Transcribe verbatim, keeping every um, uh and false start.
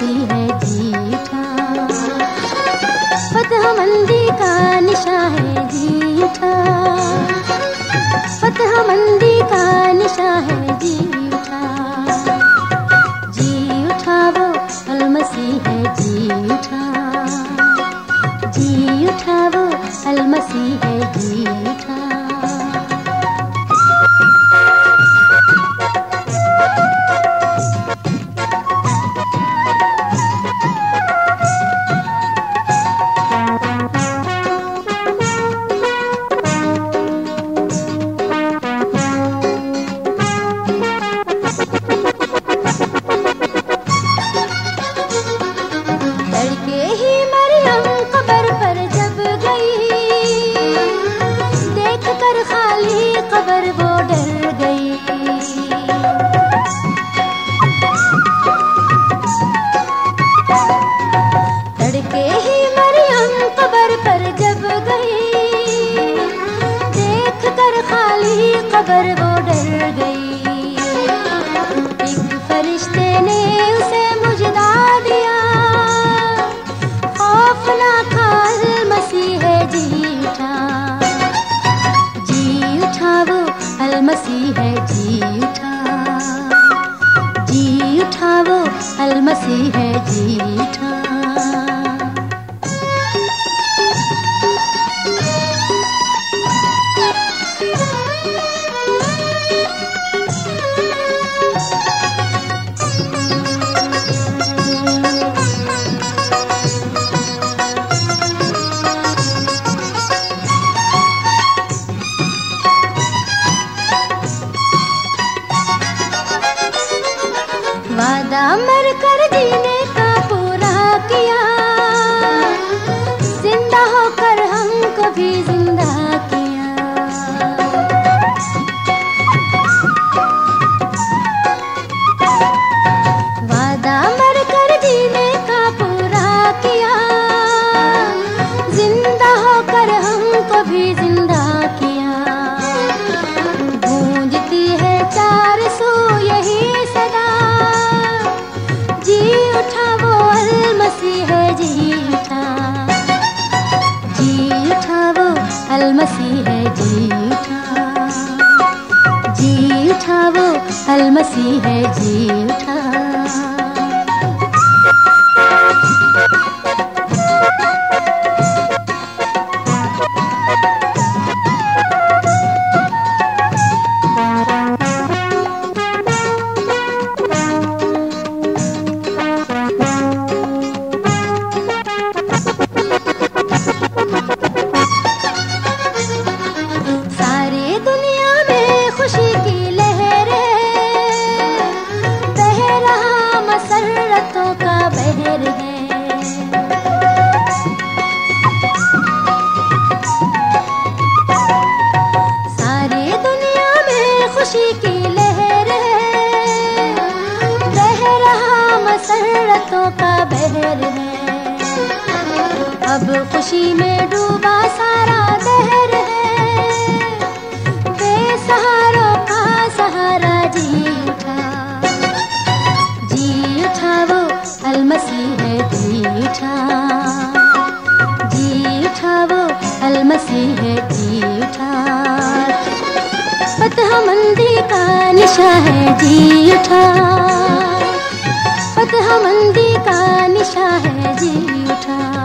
मसीह है जी उठा। फतह मंदी का निशा है जी उठा। फतह मंदी का निशा है जी उठा। जी उठा वो अल मसीह है जी उठा। जी उठा वो अल मसीह है जी उठा। तड़के ही मरियम कब्र पर जब गई, देख कर खाली कब्र वो डर गई। तड़के ही मरियम कब्र पर जब गई, देख कर खाली कब्र वो डर गई। एक फरिश्ते ने उसे मुजदा दिया, खौफ ना खा अल मसीह है जी उठा। जी उठा वो अल मसीह है जी उठा। जी उठा वो अल मसीह है जी उठा। वादा मर कर जीने का पूरा किया, जिंदा होकर हमको भी जिंदा किया। वादा मर कर जीने का पूरा किया, जिंदा होकर हमको भी जिंदा किया। गूंजती है चार सू यही सदा, जी उठा वो अल मसीह है जी उठा। जी उठा वो अल मसीह है जी उठा। जी उठा वो अल मसीह है जी उठा। सारी दुनिया में खुशी की लहर है, बह रहा मसरतों का बहर है। सारी दुनिया में खुशी की लहर है, बह रहा मसरतों का बहर है। अब खुशी में डूबा सारा दहर है, बेसहारों का सहारा जी उठा। जी उठा वो अल मसीह है जी उठा। जी उठा वो अल मसीह है जी उठा। फतह मंदी का निशा है जी उठा। फतह मंदी का निशा है जी उठा।